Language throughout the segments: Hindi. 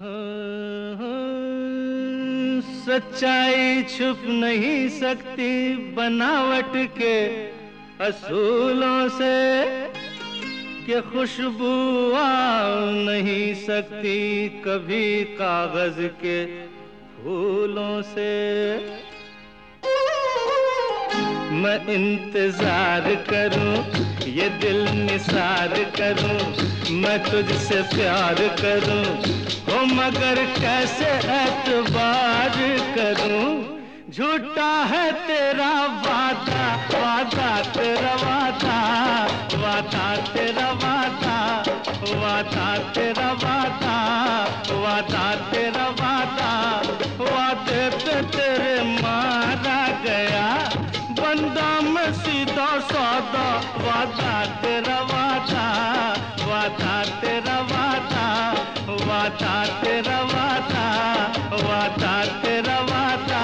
सच्चाई छुप नहीं सकती बनावट के असूलों से, कि खुशबू आ नहीं सकती कभी कागज के फूलों से। मैं इंतजार करूं, ये दिल निसार करूं, मैं तुझसे प्यार करूं, हो मगर कैसे एतबार करूं। झूठा है तेरा वादा, वादा तेरा वादा, वादा तेरा वादा, वादा तेरा वादा, वादा तेरा वादा। वादे पे तेरे मारा गया बंदा मैं सीधा सादा। वादा तेरा वादा, वादा तेरा वादा, वादा तेरा वादा, वादा तेरा वादा।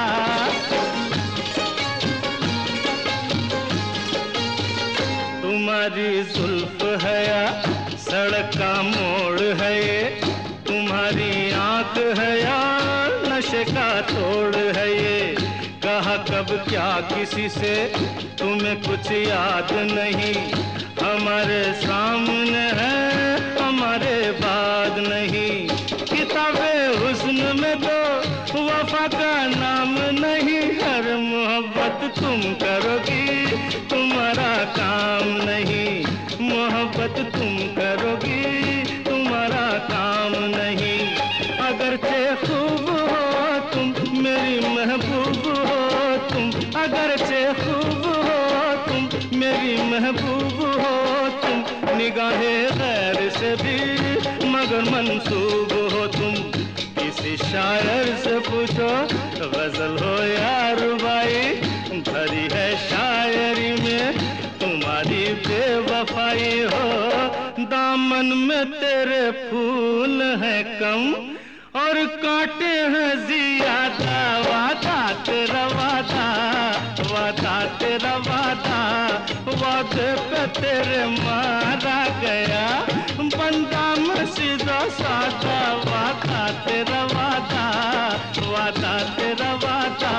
तुम्हारी जुल्फ है या सड़क का मोड़ है ये, तुम्हारी आंख है या नशे का तोड़ है ये। कहा कब क्या किसी से तुम्हें कुछ याद नहीं, हमारे सामने है हमारे बाद नहीं। किताबे हुस्न में तो वफा का नाम नहीं, हर मोहब्बत तुम करोगी तुम्हारा काम नहीं, मोहब्बत तुम करोगी तुम्हारा काम नहीं। अगरचे खूब हो तुम मेरी महबूब हो तुम, अगरचे खूब हो तुम मेरी महबूब हो तुम। निगाहे गैर से भी मगर मंसूब हो तुम। किसी शायर से पूछो गजल हो या रुबाई, भरी है शायरी में तुम्हारी बेवफाई हो। दामन में तेरे फूल हैं कम और कांटे हैं ज्यादा। वादा तेरा वादा, वादा तेरा वादा, वादे पे तेरे मारा गया बंदा मैं सीधा सादा। वादा तेरा वादा, वादा तेरा वादा।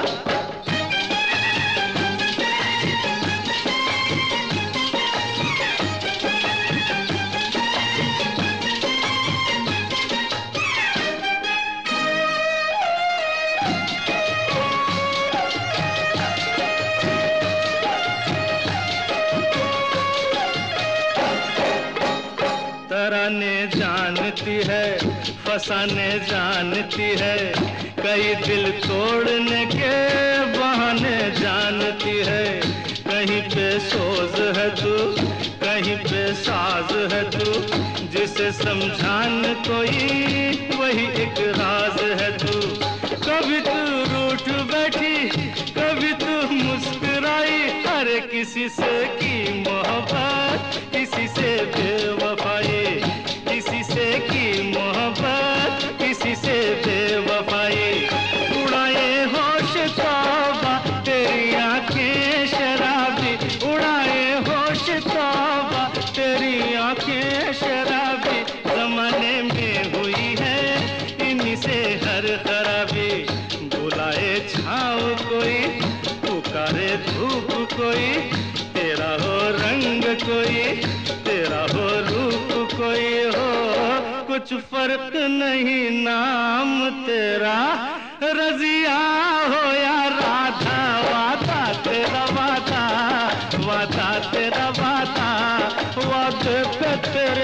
तराने जानती है फसाने जानती है, कई दिल तोड़ने के बहाने जानती है। कहीं पे सोज है तू, कहीं पे साज है तू, जिसे समझाने कोई वही एक राज है तू। कभी तू रूठ बैठी कभी तू मुस्कुराई, हर किसी से की मोहब्बत किसी से बेवफाई, किसी से की मोहब्बत किसी से बेवफाई। उड़ाए होश तौबा तेरी आंखें शराबी, उड़ाए होश तौबा तेरी आंखें शराबी। जमाने में हुई है इन्हीं से हर खराबी, बुलाए छाँव कोई पुकारे धूप कोई, तेरा हो रंग कोई तेरा हो रूप कोई हो। कुछ फर्क नहीं नाम तेरा रजिया हो या राधा। वादा तेरा वादा, वादा तेरा वादा, वादे पे तेरे